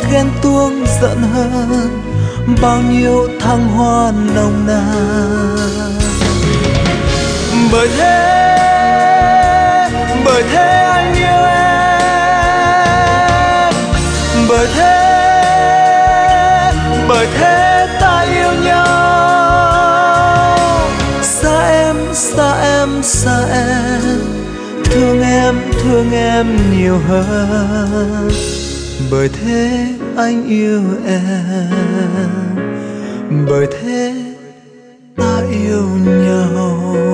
ghen tuông giận hờn, bao nhiêu thăng hoa nồng nàn. Bởi thế anh yêu em, bởi thế ta yêu nhau. Xa em, thương em nhiều hơn. Bởi thế anh yêu em, bởi thế ta yêu nhau.